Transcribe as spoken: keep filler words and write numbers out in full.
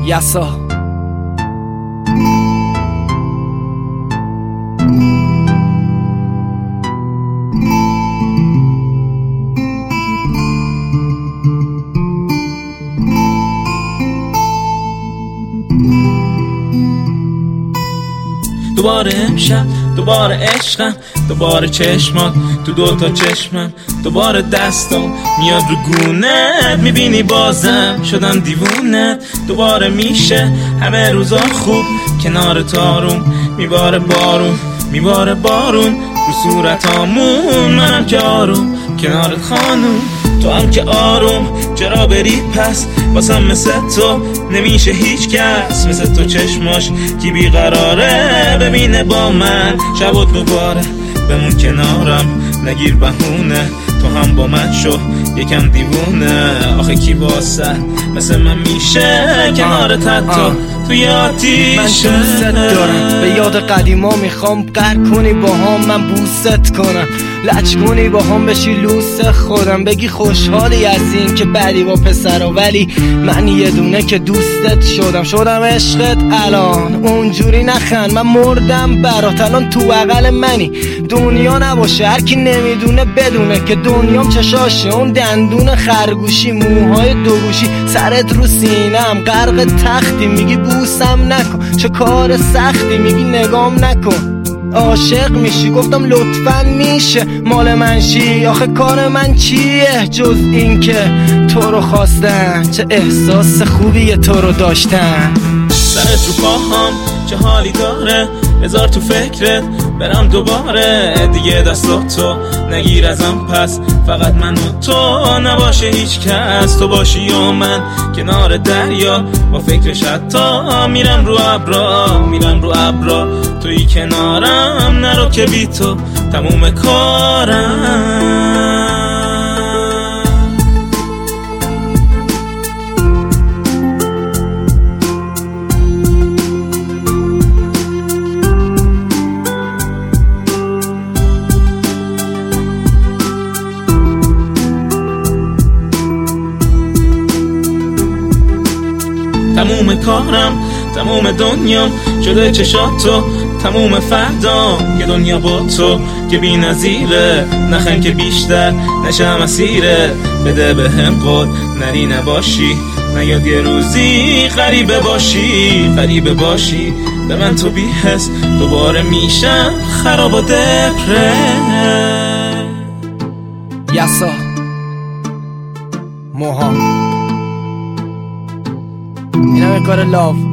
یسا دوباره امشب، دوباره عشقم، دوباره چشمات تو دوتا چشمم، دوباره دستم میاد رو گونت، میبینی بازم شدم دیوونت. دوباره میشه همه روزا خوب کنار تاروم، میباره بارون میباره بارون رو صورتامون، منم که آروم کنارت خانوم، تو هم که آروم. چرا بری پس واسم مثل تو نمیشه هیچ کس، مثل تو چشماش کی بیقراره ببینه با من شب و دوباره بمون کنارم، نگیر بهونه تو هم با من شو یکم دیوونه. آخه کی واسه مثل من میشه کنارت حتی توی آتیشه. من دوست دارم، به یاد قدیما میخوام قهر کنی با هم، من بوست کنم لچ کنی با هم، بشی لوس خودم، بگی خوشحالی از این که بعدی با پسرا، ولی من یه دونه که دوستت شدم شدم عشقت الان. اونجوری نخند من مردم برات، الان تو بغل منی دنیا نباشه، هر کی نمیدونه بدونه که دنیام چشاشه، اون دندون خرگوشی موهای دوگوشی سرت رو سینم غرق تختی، میگی بوسم نکن چه کار سختی، میگی نگام نکن عاشق میشی، گفتم لطفاً میشه مال من شی. آخه کار من چیه جز این که تو رو خواستن، چه احساس خوبیه تو رو داشتن. سرت رو پاهم چه حالی داره، بذار تو فکرت برم دوباره دیگه دستاتو نگیر ازم پس، فقط من و تو نباشه هیچ کس، تو باشی و من کنار دریا با فکرش حتی میرم رو ابرا میرم رو ابرا توی کنارم نرو که بی تو تموم کارم. تموم کارم تموم دنیام شده چشاتو، تموم فردام یه دنیا با تو که بی نظیره، نخن که بیشتر نشم اسیره، بده به هم قول نری نباشی، نیاد یه روزی غریبه باشی غریبه باشی به من تو بی حس دوباره میشم خراب و دپره. یسا موها اینم یه کار لاو